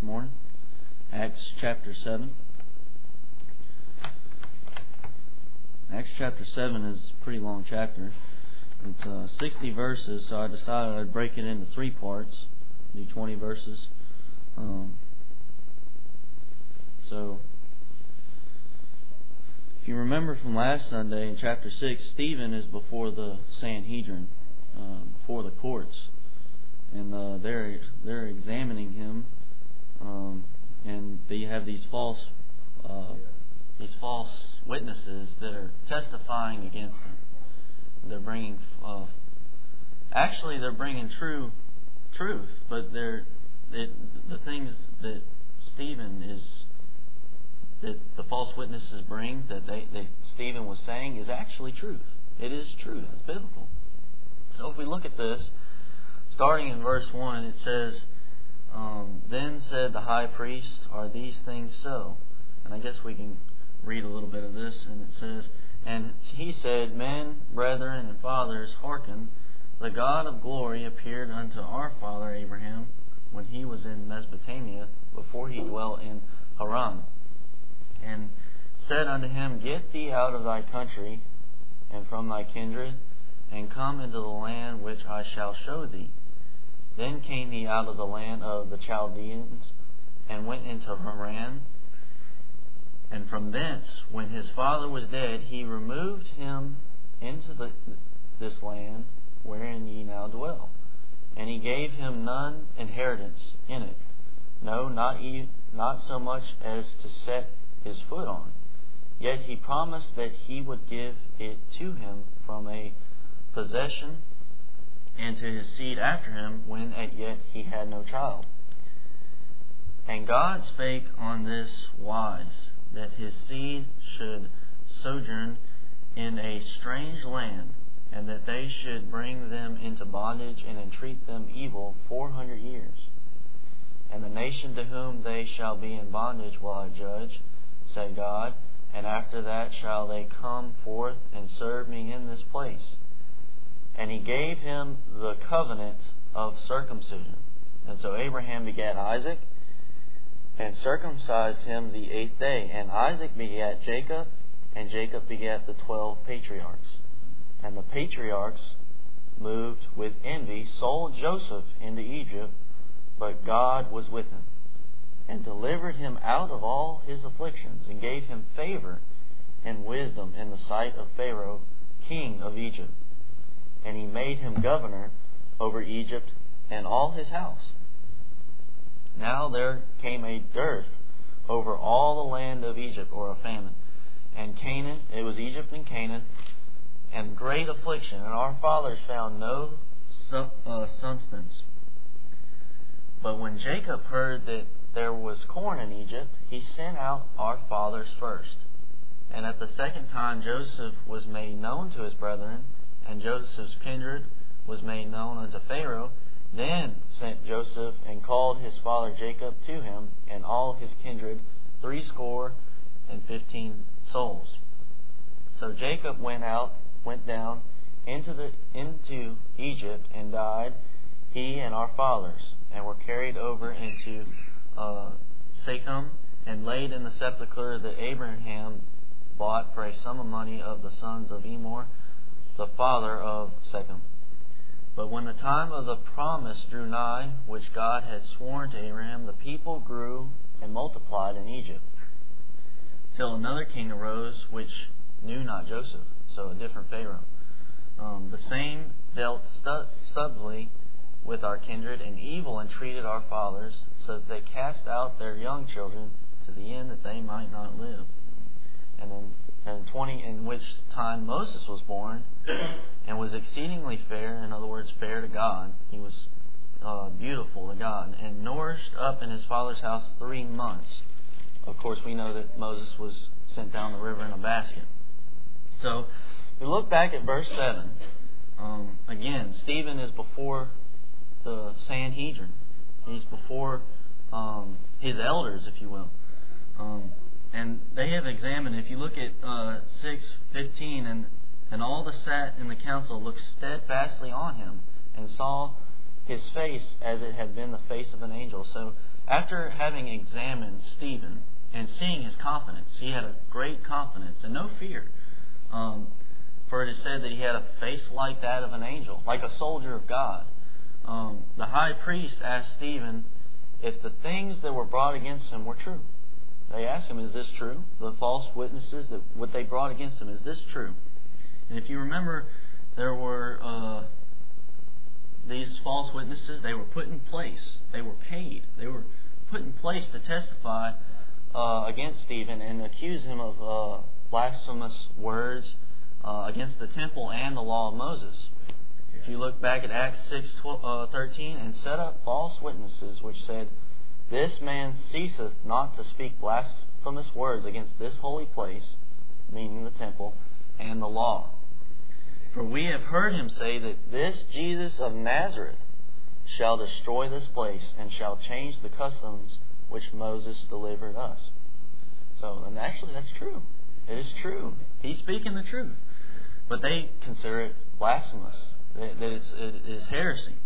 morning. Acts chapter 7. Acts chapter 7 is a pretty long chapter. It's 60 verses, so I decided I'd break it into three parts, do 20 verses. So, if you remember from last Sunday in chapter 6, Stephen is before the Sanhedrin, before the courts, and they're examining him, and they have these false witnesses that are testifying against him. They're bringing truth, but the things that that the false witnesses bring, that Stephen was saying, is actually truth. It is truth. It's biblical. So if we look at this, starting in verse 1, it says, Then said the high priest, Are these things so? And I guess we can read a little bit of this, and it says, And he said, Men, brethren, and fathers, hearken, the God of glory appeared unto our father Abraham when he was in Mesopotamia, before he dwelt in Haran, and said unto him, Get thee out of thy country, and from thy kindred, and come into the land which I shall show thee. Then came he out of the land of the Chaldeans, and went into Haran. And from thence, when his father was dead, he removed him into this land wherein ye now dwell. And he gave him none inheritance in it, no, not so much as to set his foot on. Yet he promised that he would give it to him from a possession, and to his seed after him, when as yet he had no child. And God spake on this wise, that his seed should sojourn in a strange land, and that they should bring them into bondage and entreat them evil 400 years. And the nation to whom they shall be in bondage will I judge, said God, and after that shall they come forth and serve me in this place. And he gave him the covenant of circumcision. And so Abraham begat Isaac, and circumcised him the 8th day. And Isaac begat Jacob, and Jacob begat the 12 patriarchs. And the patriarchs, moved with envy, sold Joseph into Egypt, but God was with him, and delivered him out of all his afflictions, and gave him favor and wisdom in the sight of Pharaoh, king of Egypt. And he made him governor over Egypt and all his house. Now there came a dearth over all the land of Egypt, or a famine. And Canaan, it was Egypt and Canaan, and great affliction. And our fathers found no substance. But when Jacob heard that there was corn in Egypt, he sent out our fathers first. And at the second time Joseph was made known to his brethren, and Joseph's kindred was made known unto Pharaoh. Then sent Joseph and called his father Jacob to him, and all his kindred 75 souls. So Jacob went down into Egypt, and died, he and our fathers, and were carried over into Shechem, and laid in the sepulchre that Abraham bought for a sum of money of the sons of Emor, the father of Shechem. But when the time of the promise drew nigh, which God had sworn to Abraham, the people grew and multiplied in Egypt, till another king arose, which knew not Joseph, so a different Pharaoh. The same dealt subtly with our kindred, and evil entreated our fathers, so that they cast out their young children, to the end that they might not live. And 20, in which time Moses was born, and was exceedingly fair, in other words, fair to God. He was beautiful to God, and nourished up in his father's house 3 months. Of course, we know that Moses was sent down the river in a basket. So, we look back at verse 7. Again, Stephen is before the Sanhedrin. He's before his elders, if you will. And they have examined, if you look at 6:15, and all that sat in the council looked steadfastly on him, and saw his face as it had been the face of an angel. So after having examined Stephen and seeing his confidence, he had a great confidence and no fear. For it is said that he had a face like that of an angel, like a soldier of God. The high priest asked Stephen if the things that were brought against him were true. They asked him, is this true? The false witnesses, that what they brought against him, is this true? And if you remember, there were these false witnesses. They were put in place. They were paid. They were put in place to testify against Stephen and accuse him of blasphemous words against the temple and the law of Moses. If you look back at Acts 6:13, and set up false witnesses which said, this man ceaseth not to speak blasphemous words against this holy place, meaning the temple, and the law. For we have heard him say that this Jesus of Nazareth shall destroy this place, and shall change the customs which Moses delivered us. So, and actually that's true. It is true. He's speaking the truth. But they consider it blasphemous, that it is heresy.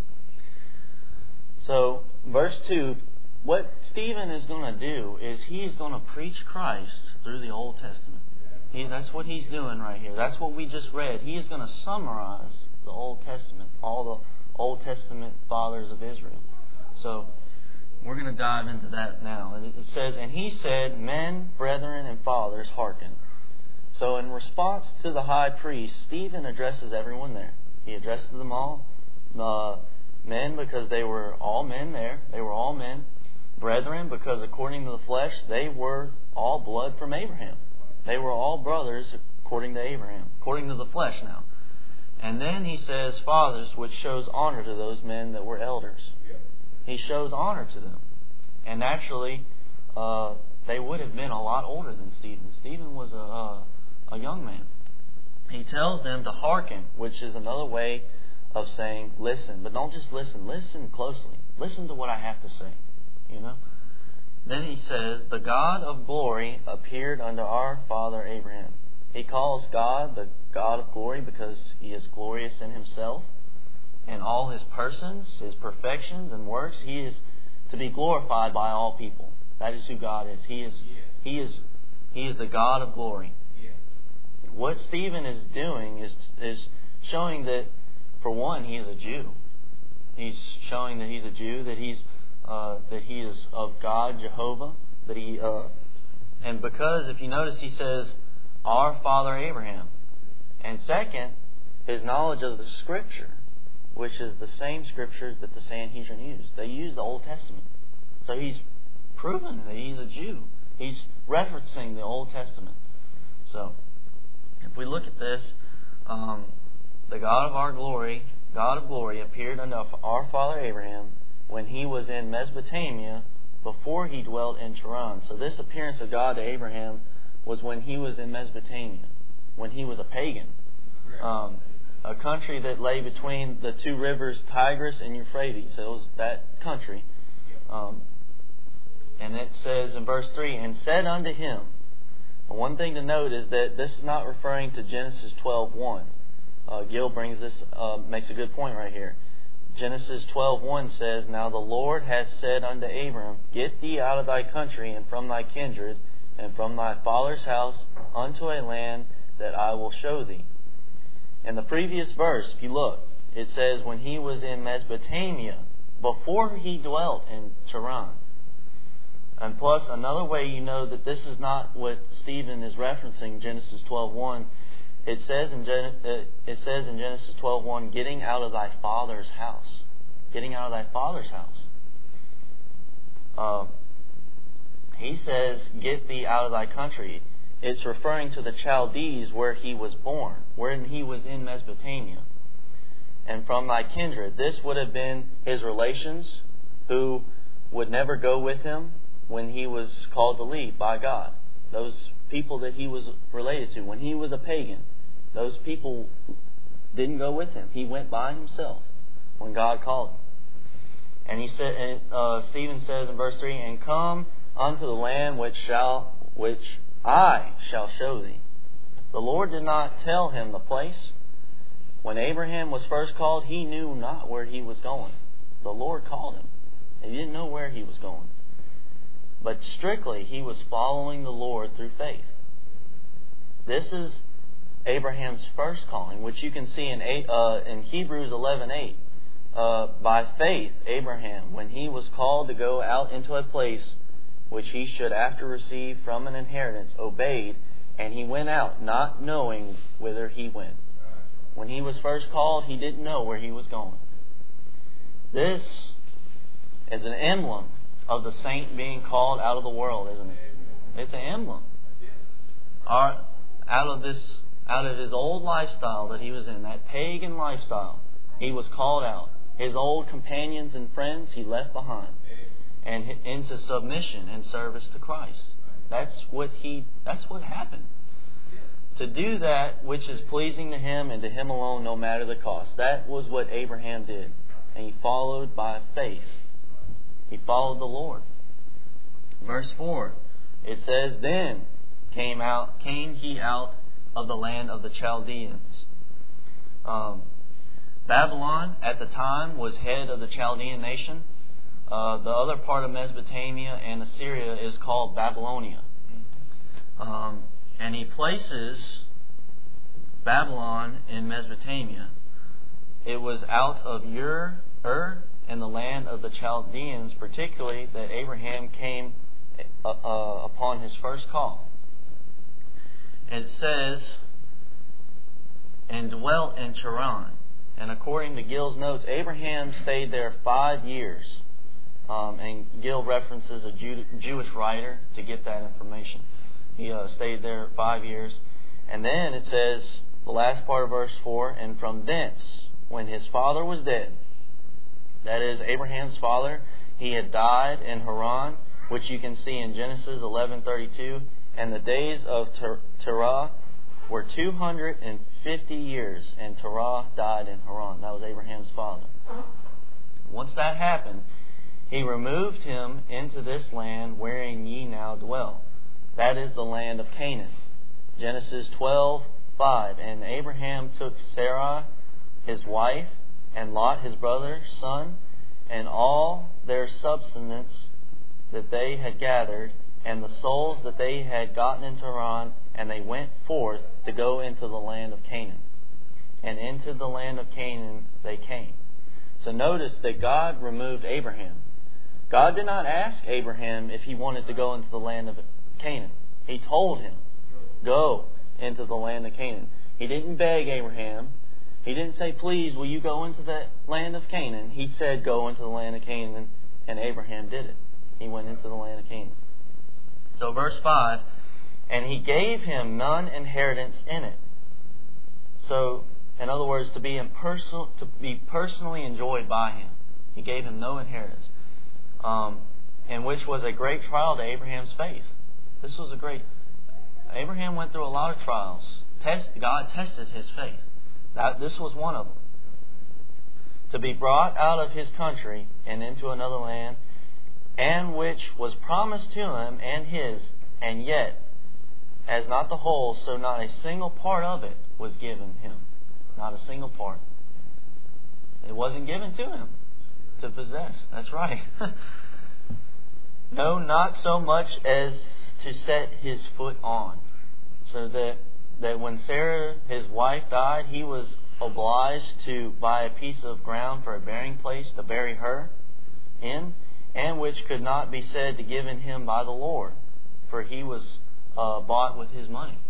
So, verse 2, what Stephen is going to do is he is going to preach Christ through the Old Testament. That's what he's doing right here. That's what we just read. He is going to summarize the Old Testament, all the Old Testament fathers of Israel. So, we're going to dive into that now. And it says, and he said, men, brethren, and fathers, hearken. So in response to the high priest, Stephen addresses everyone there. He addresses them all. Men, because they were all men there. They were all men. Brethren, because according to the flesh, they were all blood from Abraham. They were all brothers according to Abraham. According to the flesh now. And then he says, fathers, which shows honor to those men that were elders. He shows honor to them. And naturally, they would have been a lot older than Stephen. Stephen was a young man. He tells them to hearken, which is another way of saying listen. But don't just listen. Listen closely. Listen to what I have to say. You know? Then he says, the God of glory appeared unto our father Abraham. He calls God the God of glory because He is glorious in Himself. In all His persons, His perfections and works, He is to be glorified by all people. That is who God is. He is the God of glory. What Stephen is doing is showing that, for one, he is a Jew. He's showing that he's a Jew, that he is of God, Jehovah. And because, if you notice, he says, our father Abraham. And second, his knowledge of the Scripture, which is the same Scripture that the Sanhedrin used. They used the Old Testament. So he's proven that he's a Jew. He's referencing the Old Testament. So, if we look at this, the God of glory, appeared unto our father Abraham when he was in Mesopotamia, before he dwelt in Charan. So this appearance of God to Abraham was when he was in Mesopotamia, when he was a pagan. A country that lay between the two rivers Tigris and Euphrates. So it was that country. And it says in verse 3, and said unto him. One thing to note is that this is not referring to Genesis 12:1. Gil brings this, makes a good point right here. Genesis 12:1 says, now the Lord hath said unto Abram, get thee out of thy country and from thy kindred and from thy father's house unto a land that I will show thee. In the previous verse, if you look, it says when he was in Mesopotamia, before he dwelt in Charan. And plus, another way you know that this is not what Stephen is referencing, Genesis 12:1. It says in Genesis 12:1, getting out of thy father's house. Getting out of thy father's house. He says, get thee out of thy country. It's referring to the Chaldees where he was born, where he was in Mesopotamia. And from thy kindred. This would have been his relations who would never go with him when he was called to leave by God. Those people that he was related to. When he was a pagan, those people didn't go with him. He went by himself when God called him. And he said, Stephen says in verse 3, and come unto the land which I shall show thee. The Lord did not tell him the place. When Abraham was first called, he knew not where he was going. the Lord called him. He didn't know where he was going. But strictly, he was following the Lord through faith. This is Abraham's first calling, which you can see in Hebrews 11:8. By faith, Abraham, when he was called to go out into a place which he should after receive from an inheritance, obeyed, and he went out, not knowing whither he went. When he was first called, he didn't know where he was going. This is an emblem of the saint being called out of the world, isn't it? It's an emblem. Out of his old lifestyle that he was in, that pagan lifestyle, he was called out. His old companions and friends he left behind, and into submission and service to Christ. That's what happened. To do that which is pleasing to Him and to Him alone, no matter the cost. That was what Abraham did, and he followed by faith. He followed the Lord. Verse 4, it says, "Then came he out of the land of the Chaldeans." Babylon at the time was head of the Chaldean nation. The other part of Mesopotamia and Assyria is called Babylonia. And he places Babylon in Mesopotamia. It was out of Ur and the land of the Chaldeans, particularly, that Abraham came upon his first call. And it says, "and dwelt in Charan." And according to Gill's notes, Abraham stayed there 5 years. And Gill references a Jewish writer to get that information. He stayed there 5 years. And then it says, the last part of verse 4, "and from thence, when his father was dead," that is, Abraham's father, he had died in Haran, which you can see in Genesis 11:32, "and the days of Terah were 250 years, and Terah died in Haran." That was Abraham's father. Once that happened, he removed him into this land wherein ye now dwell. That is the land of Canaan. Genesis 12:5, "and Abraham took Sarai his wife, and Lot his brother's son, and all their substance that they had gathered, and the souls that they had gotten into Haran, and they went forth to go into the land of Canaan. And into the land of Canaan they came." So notice that God removed Abraham. God did not ask Abraham if he wanted to go into the land of Canaan. He told him, "Go into the land of Canaan." He didn't beg Abraham. He didn't say, "Please, will you go into the land of Canaan?" He said, "Go into the land of Canaan," and Abraham did it. He went into the land of Canaan. So verse 5, "and he gave him none inheritance in it." So, in other words, to be personally enjoyed by him. He gave him no inheritance. And which was a great trial to Abraham's faith. Abraham went through a lot of trials. God tested his faith. This was one of them. To be brought out of his country and into another land, and which was promised to him and his, and yet, as not the whole, so not a single part of it was given him. Not a single part. It wasn't given to him to possess. That's right. No, not so much as to set his foot on. So that when Sarah, his wife, died, he was obliged to buy a piece of ground for a burying place to bury her in, and which could not be said to given him by the Lord, for he was bought with his money.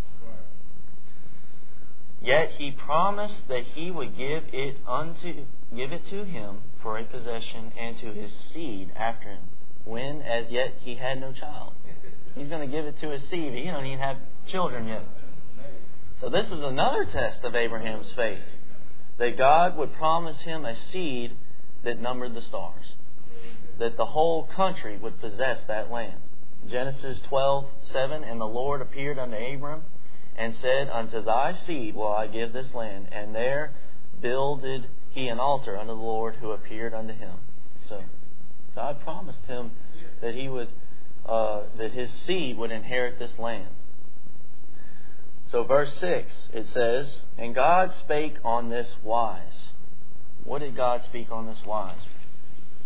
Yet he promised that he would give it to him for a possession and to his seed after him, when as yet he had no child. He's going to give it to his seed. He don't even have children yet. So this is another test of Abraham's faith, that God would promise him a seed that numbered the stars, that the whole country would possess that land. Genesis 12:7, "and the Lord appeared unto Abram, and said, Unto thy seed will I give this land. And there builded he an altar unto the Lord who appeared unto him." So God promised him that that his seed would inherit this land. So verse 6, it says, "And God spake on this wise." What did God speak on this wise?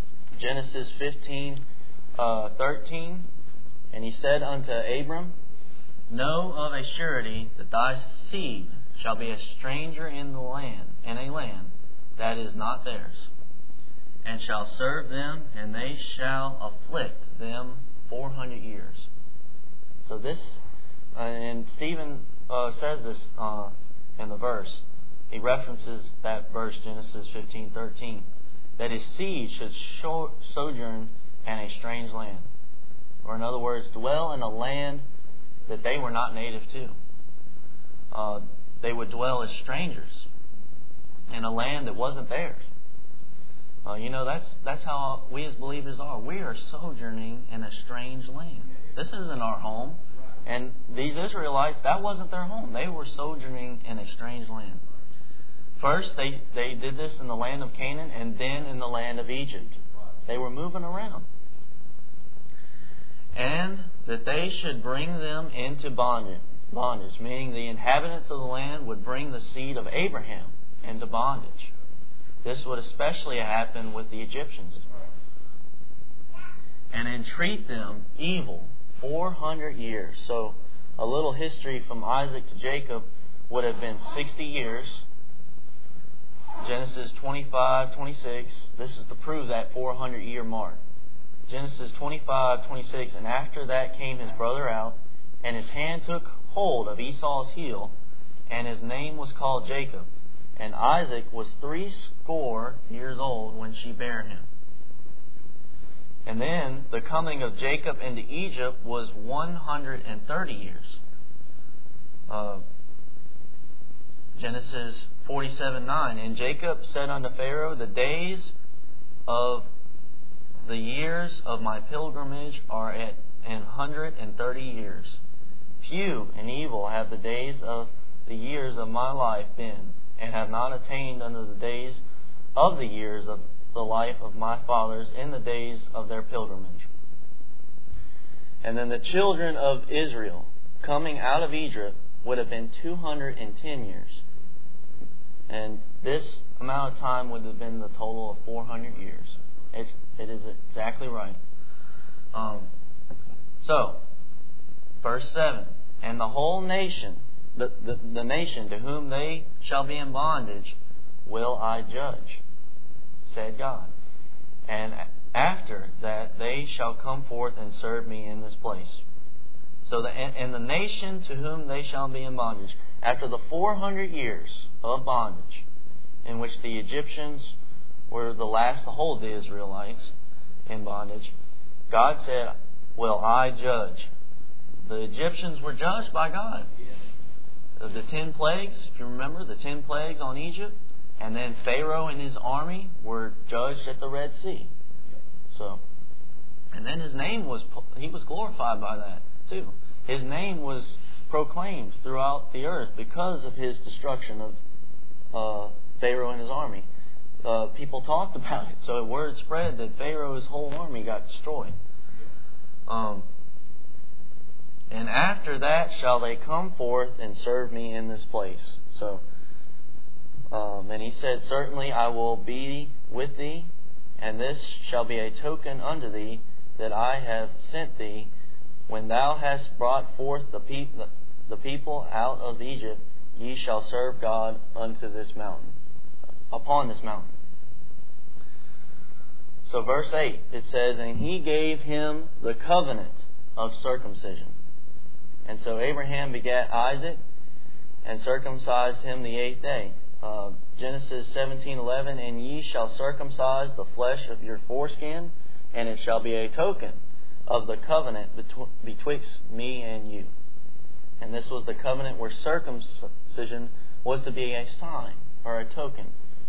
Genesis 15:13, and he said unto Abram, Know of a surety that thy seed shall be a stranger in a land that is not theirs, and shall serve them, and they shall afflict them 400 years. So this, and Stephen says this in the verse. He references that verse, Genesis 15:13, that his seed should sojourn in a strange land. Or in other words, dwell in a land that they were not native to. They would dwell as strangers in a land that wasn't theirs. That's how we as believers are. We are sojourning in a strange land. This isn't our home. And these Israelites, that wasn't their home. They were sojourning in a strange land. First, they did this in the land of Canaan, and then in the land of Egypt. They were moving around. And that they should bring them into bondage, meaning the inhabitants of the land would bring the seed of Abraham into bondage. This would especially happen with the Egyptians. And entreat them evil 400 years. So a little history from Isaac to Jacob would have been 60 years. Genesis 25:26. This is to prove that 400-year mark. Genesis 25:26. And after that came his brother out, and his hand took hold of Esau's heel, and his name was called Jacob. And Isaac was 80 years old when she bare him. And then the coming of Jacob into Egypt was 130 years. Genesis 47:9. And Jacob said unto Pharaoh, The days of the years of my pilgrimage are at 130 years. Few and evil have the days of the years of my life been, and have not attained unto the days of the years of the life of my fathers in the days of their pilgrimage. And then the children of Israel coming out of Egypt would have been 210 years. And this amount of time would have been the total of 400 years. It is exactly right. So, verse 7. And the whole nation, the nation to whom they shall be in bondage, will I judge, said God. And after that they shall come forth and serve me in this place. So and the nation to whom they shall be in bondage, after the 400 years of bondage, in which the Egyptians were the last to hold the Israelites in bondage, God said, will I judge. The Egyptians were judged by God. The 10 plagues, if you remember, the 10 plagues on Egypt, and then Pharaoh and his army were judged at the Red Sea. So, and then his name he was glorified by that too. His name was proclaimed throughout the earth because of his destruction of Pharaoh and his army. People talked about it, so word spread that Pharaoh's whole army got destroyed. And after that shall they come forth and serve me in this place. So, and he said, Certainly I will be with thee, and this shall be a token unto thee that I have sent thee. When thou hast brought forth the people out of Egypt, ye shall serve God unto this mountain, upon this mountain. So verse 8, it says, And he gave him the covenant of circumcision. And so Abraham begat Isaac and circumcised him the 8th day. Genesis 17:11, And ye shall circumcise the flesh of your foreskin, and it shall be a token of the covenant betwixt me and you. And this was the covenant where circumcision was to be a sign or a token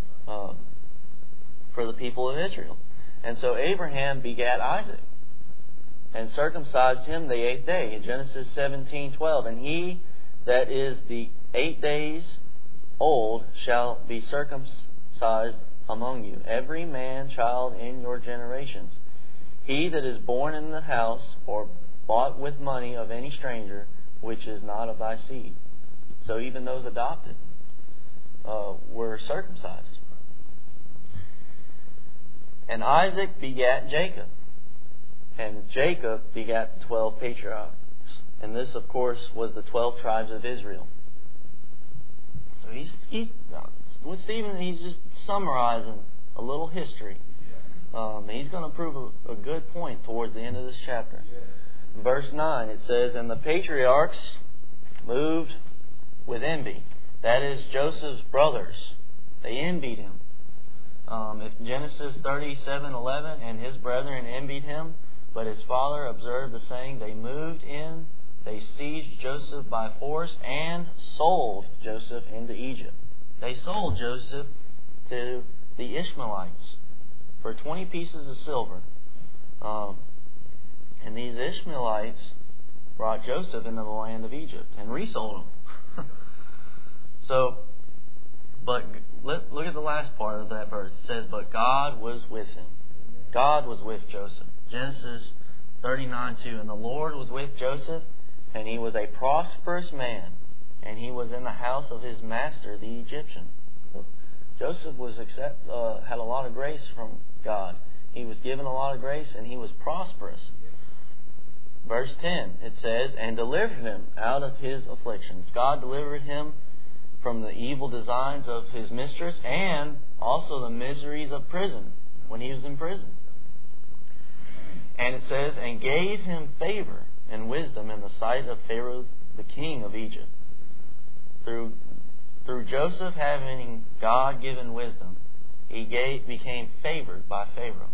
for the people of Israel. And so Abraham begat Isaac and circumcised him the 8th day. In Genesis 17:12, And he that is the 8 days old shall be circumcised among you, every man child in your generations. He that is born in the house or bought with money of any stranger, which is not of thy seed. So even those adopted were circumcised. And Isaac begat Jacob. And Jacob begat the 12 patriarchs. And this, of course, was the 12 tribes of Israel. So with Stephen, he's just summarizing a little history. He's going to prove a good point towards the end of this chapter. Verse 9, it says, And the patriarchs moved with envy. That is, Joseph's brothers. They envied him. If Genesis 37:11, and his brethren envied him, but his father observed the saying, they moved in, they seized Joseph by force, and sold Joseph into Egypt. They sold Joseph to the Ishmaelites for 20 pieces of silver. And these Ishmaelites brought Joseph into the land of Egypt and resold him. But look at the last part of that verse. It says, but God was with him. God was with Joseph. Genesis 39:2. And the Lord was with Joseph, and he was a prosperous man, and he was in the house of his master, the Egyptian. So Joseph had a lot of grace from God. He was given a lot of grace, and he was prosperous. Verse 10, it says, and delivered him out of his afflictions. God delivered him from the evil designs of his mistress and also the miseries of prison when he was in prison. And it says, and gave him favor and wisdom in the sight of Pharaoh, the king of Egypt. Through Joseph having God-given wisdom, he became favored by Pharaoh.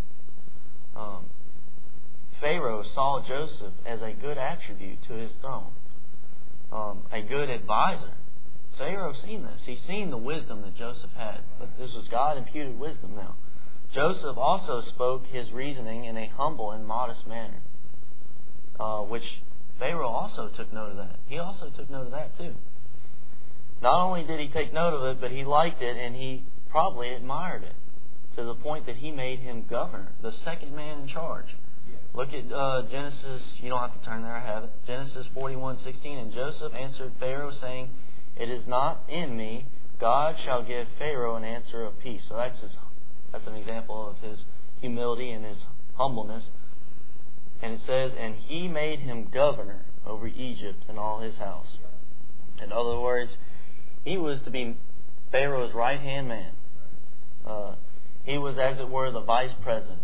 Pharaoh saw Joseph as a good attribute to his throne, a good advisor. Pharaoh seen this. He's seen the wisdom that Joseph had. But this was God-imputed wisdom now. Joseph also spoke his reasoning in a humble and modest manner, which Pharaoh also took note of that. He also took note of that too. Not only did he take note of it, but he liked it and he probably admired it to the point that he made him governor, the second man in charge. Look at Genesis, you don't have to turn there, I have it. Genesis 41:16, and Joseph answered Pharaoh, saying, it is not in me. God shall give Pharaoh an answer of peace. So that's an example of his humility and his humbleness. And it says, and he made him governor over Egypt and all his house. In other words, he was to be Pharaoh's right-hand man. He was, as it were, the vice president.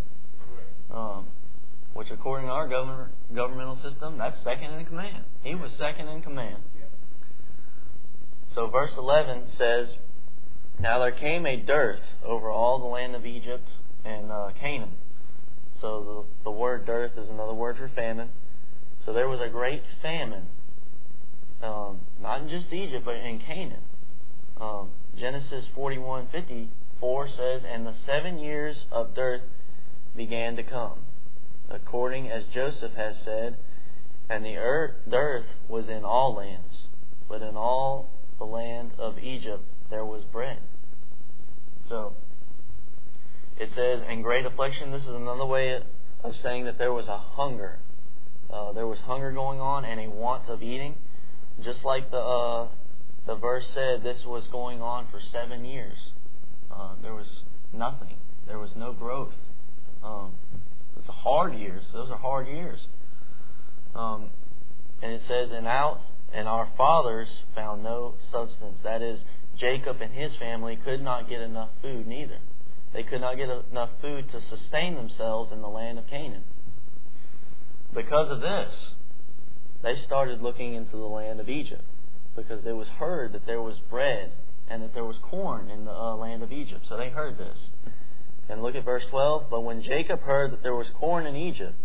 Which according to our governmental system, that's second in command. He was second in command. So verse 11 says, now there came a dearth over all the land of Egypt and Canaan. So the word dearth is another word for famine. So there was a great famine, not in just Egypt, but in Canaan. Genesis 41:54 says, and the 7 years of dearth began to come, according as Joseph has said, and the dearth was in all lands, but in all the land of Egypt there was bread. So it says, in great affliction. This is another way of saying that there was a hunger. There was hunger going on and a want of eating. Just like the verse said, this was going on for 7 years. There was nothing. There was no growth. It's hard years. Those are hard years. And it says, and our fathers found no substance. That is, Jacob and his family could not get enough food neither. They could not get enough food to sustain themselves in the land of Canaan. Because of this, they started looking into the land of Egypt, because it was heard that there was bread and that there was corn in the land of Egypt. So they heard this. And look at verse 12. But when Jacob heard that there was corn in Egypt,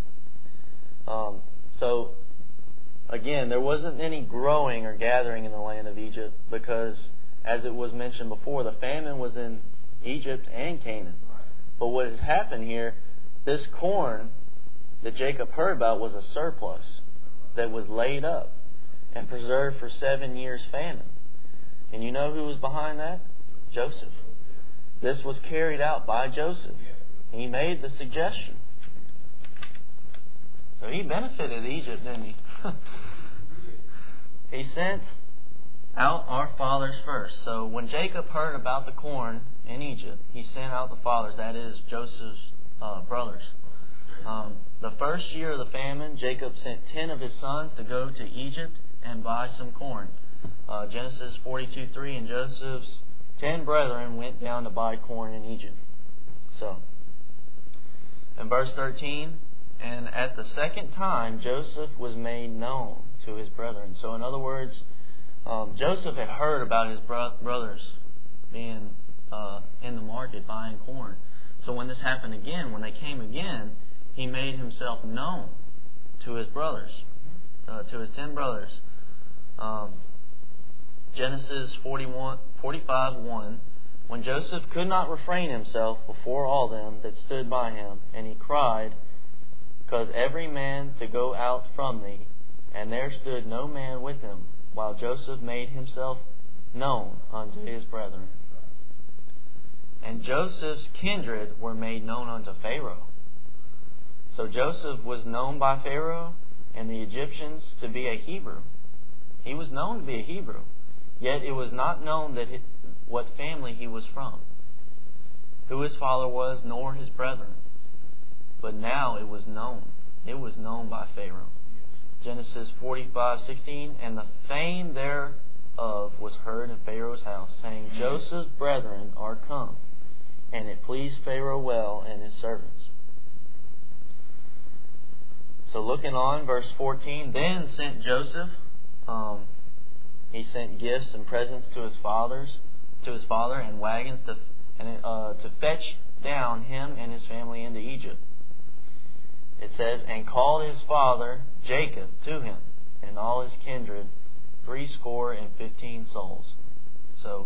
so again, there wasn't any growing or gathering in the land of Egypt, because, as it was mentioned before, the famine was in Egypt and Canaan. But what had happened here, this corn that Jacob heard about was a surplus that was laid up and preserved for 7 years' famine. And you know who was behind that? Joseph. This was carried out by Joseph. He made the suggestion. So he benefited Egypt, didn't he? He sent out our fathers first. So when Jacob heard about the corn in Egypt, he sent out the fathers, that is Joseph's brothers. The first year of the famine, Jacob sent 10 of his sons to go to Egypt and buy some corn. Genesis 42:3, and Joseph's 10 brethren went down to buy corn in Egypt. So, in verse 13, and at the second time Joseph was made known to his brethren. So in other words, Joseph had heard about his brothers being in the market buying corn. So when this happened again, when they came again, he made himself known to his brothers, to his 10 brothers. Genesis 45:1, when Joseph could not refrain himself before all them that stood by him, and he cried, "Cause every man to go out from thee, and there stood no man with him, while Joseph made himself known unto his brethren." And Joseph's kindred were made known unto Pharaoh. So Joseph was known by Pharaoh and the Egyptians to be a Hebrew. He was known to be a Hebrew, yet it was not known that what family he was from, who his father was, nor his brethren. But now it was known. It was known by Pharaoh. Genesis 45:16, and the fame thereof was heard in Pharaoh's house, saying, Joseph's brethren are come. And it pleased Pharaoh well and his servants. So looking on, verse 14, then sent Joseph, he sent gifts and presents to his father, and wagons to fetch down him and his family into Egypt. It says, and called his father Jacob to him, and all his kindred, 70 souls. So,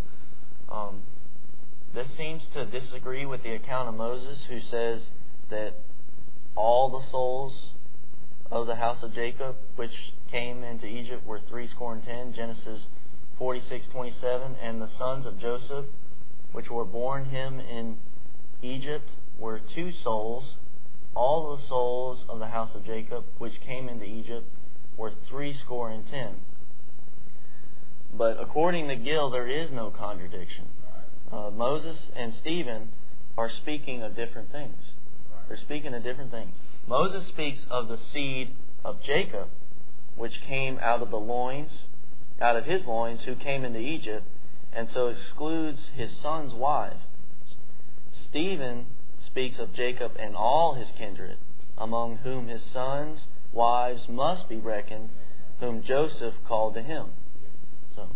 this seems to disagree with the account of Moses, who says that all the souls of the house of Jacob, which came into Egypt, were 70. Genesis 46:27, and the sons of Joseph, which were born him in Egypt, were 2 souls. All the souls of the house of Jacob, which came into Egypt, were 70. But according to Gill, there is no contradiction. Moses and Stephen are speaking of different things. They're speaking of different things. Moses speaks of the seed of Jacob, which came out of his loins, who came into Egypt, and so excludes his son's wife. Stephen speaks of Jacob and all his kindred, among whom his sons' wives must be reckoned, whom Joseph called to him. So,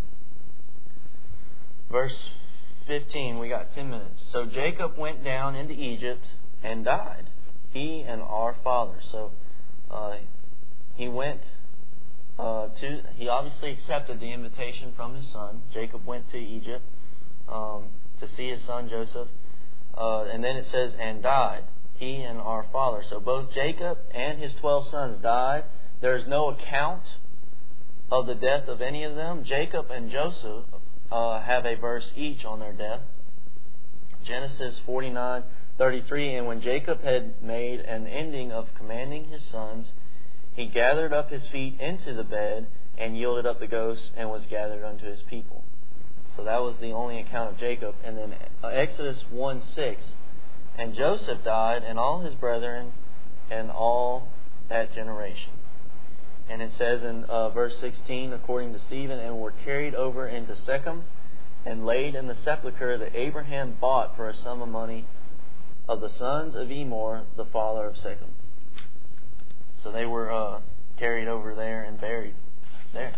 verse 15, we got 10 minutes. So Jacob went down into Egypt and died, he and our father. So he went he obviously accepted the invitation from his son. Jacob went to Egypt to see his son Joseph. And then it says, and died, he and our father. So both Jacob and his 12 sons died. There is no account of the death of any of them. Jacob and Joseph have a verse each on their death. Genesis 49:33, and when Jacob had made an ending of commanding his sons, he gathered up his feet into the bed and yielded up the ghost and was gathered unto his people. So that was the only account of Jacob. And then Exodus 1:6, and Joseph died and all his brethren and all that generation. And it says in verse 16, according to Stephen, and were carried over into Shechem and laid in the sepulchre that Abraham bought for a sum of money of the sons of Emor, the father of Shechem. So they were carried over there and buried there.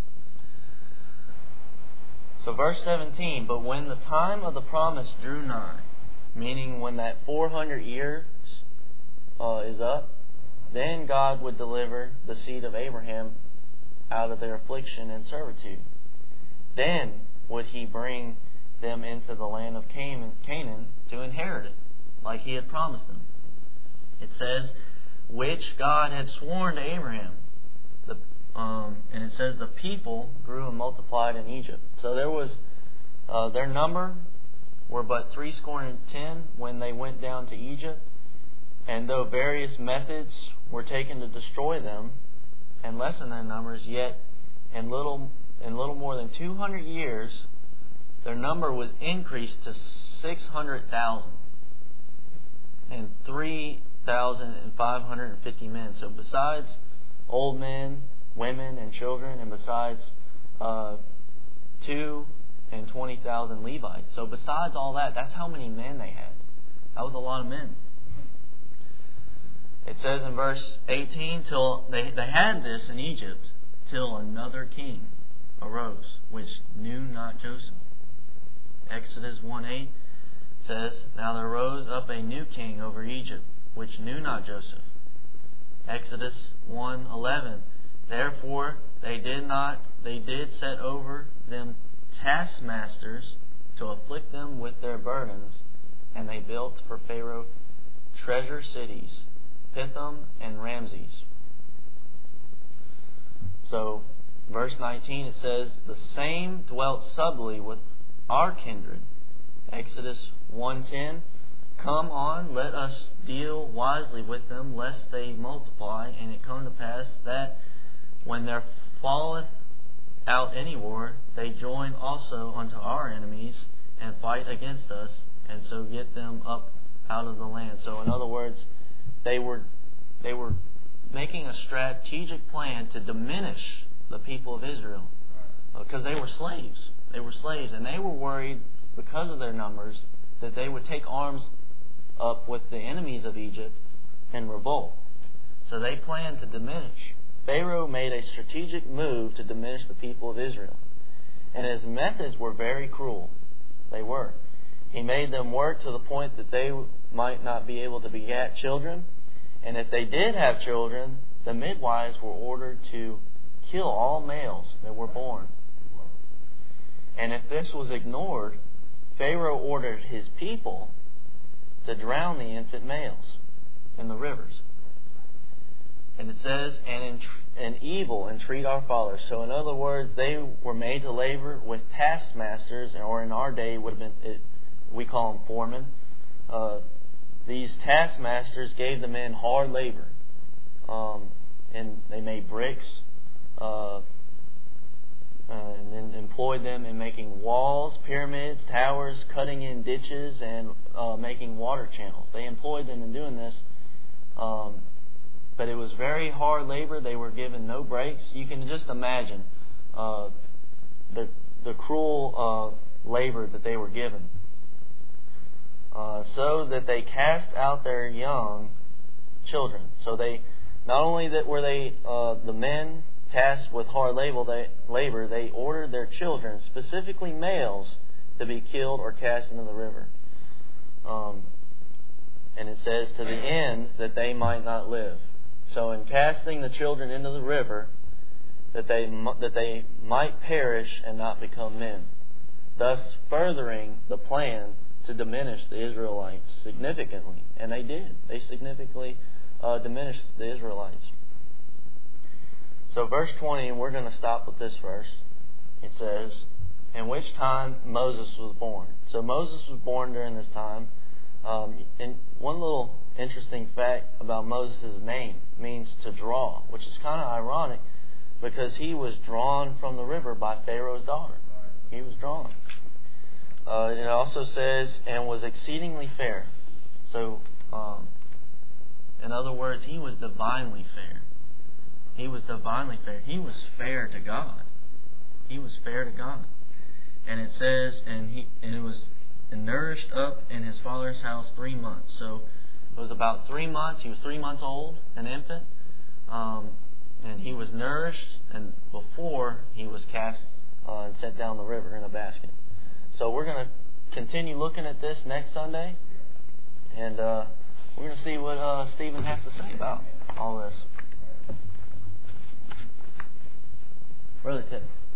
So verse 17, but when the time of the promise drew nigh, meaning when that 400 years is up, then God would deliver the seed of Abraham out of their affliction and servitude. Then would he bring them into the land of Canaan to inherit it, like he had promised them. It says, which God had sworn to Abraham. And it says the people grew and multiplied in Egypt. So there was their number were but 70 when they went down to Egypt. And though various methods were taken to destroy them and lessen their numbers, yet in little more than 200 years, their number was increased to 600,000. and 3,550 men. So besides old men, women, and children, and besides 2 and 20,000 Levites. So besides all that, that's how many men they had. That was a lot of men. It says in verse 18, till they had this in Egypt, till another king arose, which knew not Joseph. Exodus 1:8 says, now there rose up a new king over Egypt, which knew not Joseph. Exodus 1:11, therefore they did set over them taskmasters to afflict them with their burdens, and they built for Pharaoh treasure cities, Pithom and Ramses. So, verse 19, it says, the same dwelt subtly with our kindred. Exodus 1:10, come on, let us deal wisely with them, lest they multiply, and it come to pass that when there falleth out any war, they join also unto our enemies, and fight against us, and so get them up out of the land. So in other words, they were making a strategic plan to diminish the people of Israel, because they were slaves. They were slaves, and they were worried because of their numbers that they would take arms up with the enemies of Egypt and revolt. So they planned to diminish. Pharaoh made a strategic move to diminish the people of Israel. And his methods were very cruel. They were. He made them work to the point that they might not be able to beget children. And if they did have children, the midwives were ordered to kill all males that were born. And if this was ignored, Pharaoh ordered his people to drown the infant males in the rivers. And it says, and evil entreat our fathers. So in other words, they were made to labor with taskmasters, or in our day would have been, we call them foremen. These taskmasters gave the men hard labor, and they made bricks, and then employed them in making walls, pyramids, towers, cutting in ditches, and making water channels. They employed them in doing this. But it was very hard labor. They were given no breaks. You can just imagine the cruel labor that they were given. So that they cast out their young children. So they, not only that were they the men tasked with hard labor, they ordered their children, specifically males, to be killed or cast into the river. And it says, to the end that they might not live. So in casting the children into the river, that they might perish and not become men, thus furthering the plan to diminish the Israelites significantly. And they did. They significantly diminished the Israelites. So verse 20, and we're going to stop with this verse. It says, in which time Moses was born. So Moses was born during this time. And one little interesting fact about Moses' name means to draw, which is kind of ironic because he was drawn from the river by Pharaoh's daughter. He was drawn. It also says, and was exceedingly fair. So, in other words, he was divinely fair. He was divinely fair. He was fair to God. He was fair to God. And it says, and it was nourished up in his father's house 3 months. So it was about 3 months. He was 3 months old, an infant. And he was nourished, and before he was cast and set down the river in a basket. So we're going to continue looking at this next Sunday. And we're going to see what Stephen has to say about all this. Brother Ted.